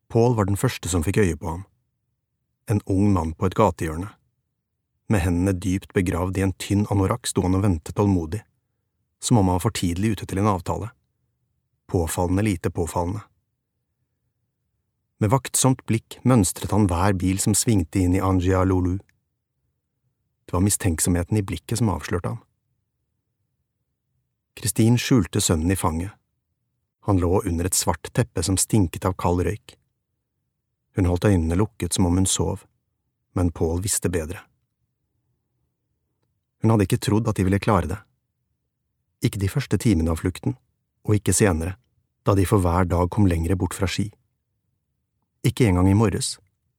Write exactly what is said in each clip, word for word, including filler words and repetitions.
Paul var den første som fikk øye på ham. En ung mann på et gatehjørne. Med hendene dypt begravd i en tynn anorakk sto han og ventet tålmodig, som om han var for tidlig ute til en avtale. Påfallende lite påfallende. Med vaktsomt blikk mønstret han hver bil som svingte inn i Angia Lulu. Det var mistenksomheten i blikket som avslørte ham. Kristin skjulte sønnen i fanget. Han lå under et svart teppe som stinket av kald røyk. Hun holdt øynene lukket som om hun sov, men Paul visste bedre. Hun hadde ikke trodd at de ville klare det. Ikke de første timene av flukten, og ikke senere, da de for hver dag kom lengre bort fra Ski. Ikke engang i morges.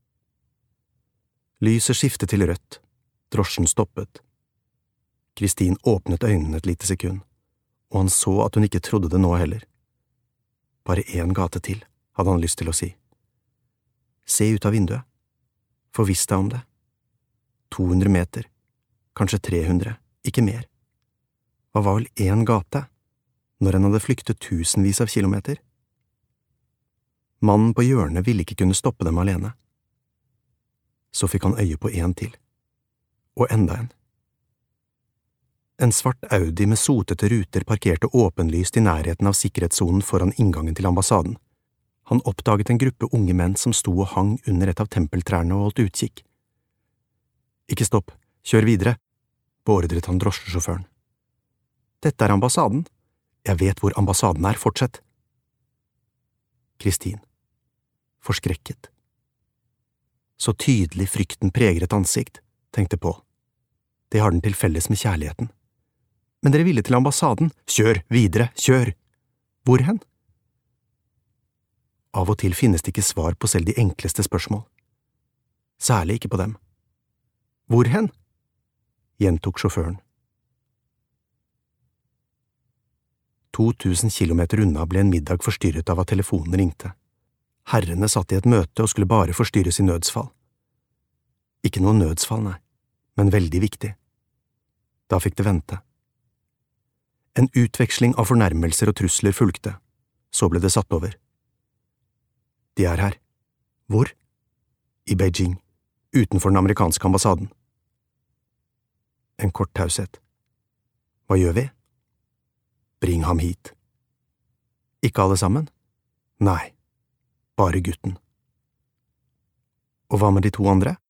Lyset skiftet til rødt, drosjen stoppet. Kristin åpnet øynene et lite sekund, og han så at hun ikke trodde det nå heller. Bare én gate til, hadde han lyst til å si. Se ut av vinduet. Forviss deg om det. to hundre meter. Kanskje tre hundre, ikke mer. Hva var vel én gate, når en hadde flyktet tusenvis av kilometer? Mannen på hjørnet ville ikke kunne stoppe dem alene. Så fikk han øye på en til. Og enda en. En svart Audi med sotete ruter parkerte åpenlyst i nærheten av sikkerhetssonen foran inngangen til ambassaden. Han oppdaget en gruppe unge menn som sto og hang under et av tempeltrærne og holdt utkikk. Ikke stopp, kjør videre, beordret han drosjesjåføren. Dette er ambassaden. Jeg vet hvor ambassaden er, fortsett. Kristin. Forskrekket. Så tydelig frykten preger et ansikt, tenkte Paul. Det har den til felles med kjærligheten. Men dere ville til ambassaden. Kjør, videre, kjør! Hvor hen? Av og til finnes det ikke svar på selv de enkleste spørsmål. Særlig ikke på dem. Hvor hen? Gjentok sjåføren. To tusen kilometer unna ble en middag forstyrret av at telefonen ringte. Herrene satt i et møte og skulle bare forstyrres i nødsfall. Ikke noe nødsfall, nei, men veldig viktig. Da fikk det vente. En utveksling av fornærmelser og trusler fulgte, så ble det satt over. De er her. Hvor? I Beijing, utenfor den amerikanske ambassaden. En kort taushet. Hva gjør vi? Bring ham hit. Ikke alle sammen? Nei, bare gutten. Og hva med de to andre?